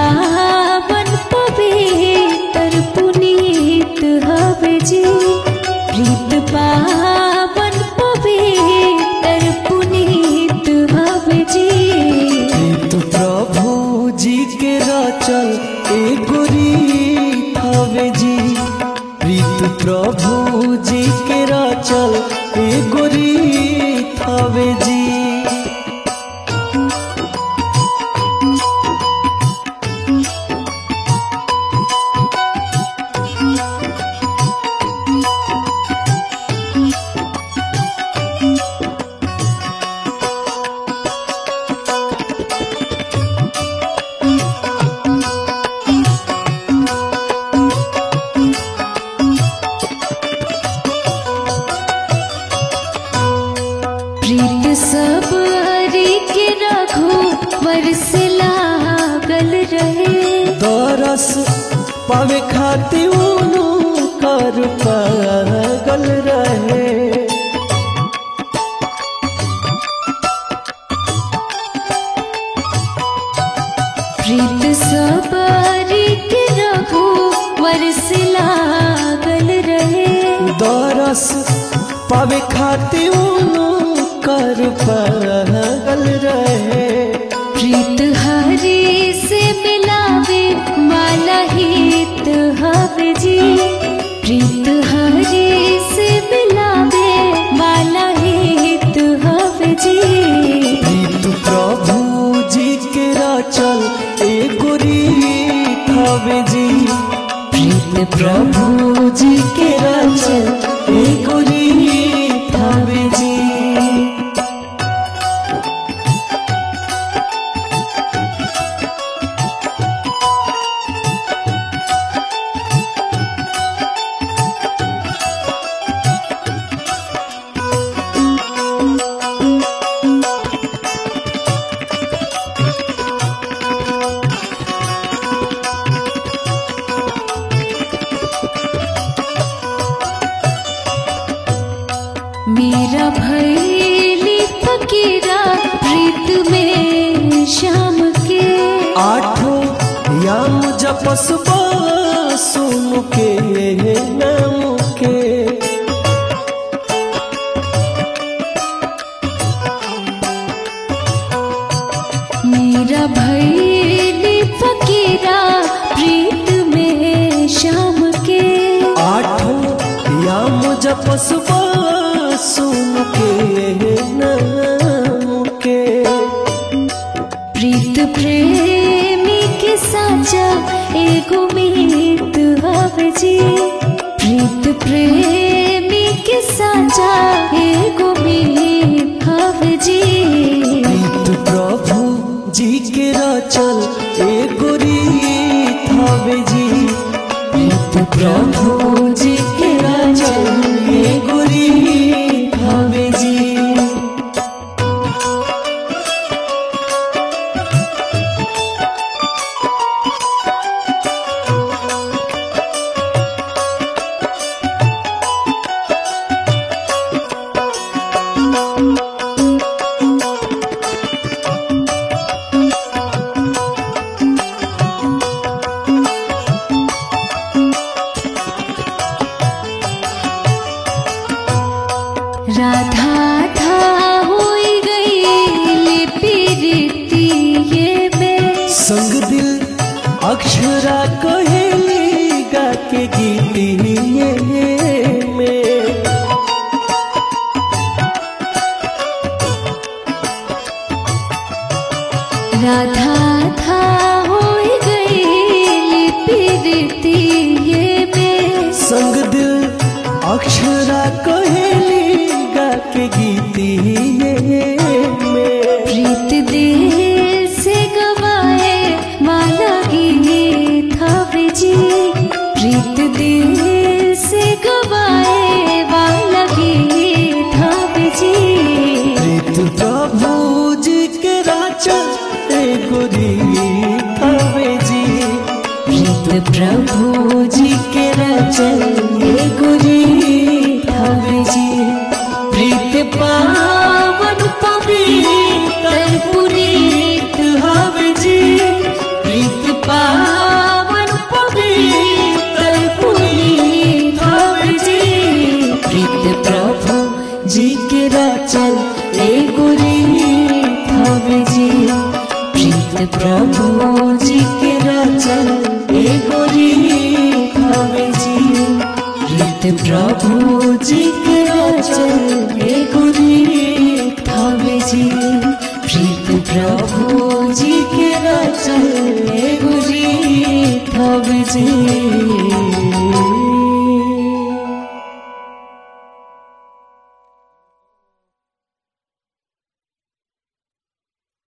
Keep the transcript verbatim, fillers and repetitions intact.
पावन पवित्र पुनीत हवे जी। प्रीत पावन पवित्र पुनीत हवे जी। प्रीत प्रभु जी के रचल एगो रीत हवे जी। प्रीत प्रभु जी के रचल एगो रीत हवे जी। प्रीत सब हरि के रघुवर से लागल रहे। दरस पावे खातिर उनु कर पागल रहे। प्रीत सब हरि के रघुवर से लागल रहे। दरस पावे खातिर उनु कर पागल रहे। प्रीत हरि से मिलावे वाला हित हवे जी। प्रीत हरि से मिलावे वाला हित हवे जी। प्रीत प्रभु जी के रचल एगो रीत हवे जी। प्रीत प्रभु जी के रचल एगो रीत हवे जी। मेरा भैली फकीरा प्रीत में शाम के। आठों याम जपसबा सुन के नाम के। मेरा भैली फकीरा प्रीत में शाम के। आठों याम जपसबा सुन के नाम के। प्रीत प्रेमी के साचा एगो मीत हवे जी। प्रीत प्रेमी के साचा एगो मीत हवे जी। प्रीत प्रभु जी के रचल एगो रीत हवे जी। प्रीत प्रभु जी के रचल एगो रीत हवे जी। राधा था होई गई प्रीतिये में। संग दिल अक्षरा कहेली गा के गीतिये में। राधा था होई गई प्रीतिये में। संग दिल अक्षरा कहेली गा के गीतिये में। प्रीत दिल से गवाए वाला गीत हवे जी। प्रीत दिल से गवाए वाला गीत हवे जी। प्रीत प्रभु जी के रचल एगो रीत हवे जी। प्रीत प्रभु जी के रचल एगो रीत हवे जी। प्रीत पावन पवित्र पुनीत हवे जी। प्रीत पा रचल एगो रीत हवे जी। प्रीत प्रभु जी के रचल एगो रीत हवे जी। प्रीत प्रभु जी के रचल एगो रीत हवे जी।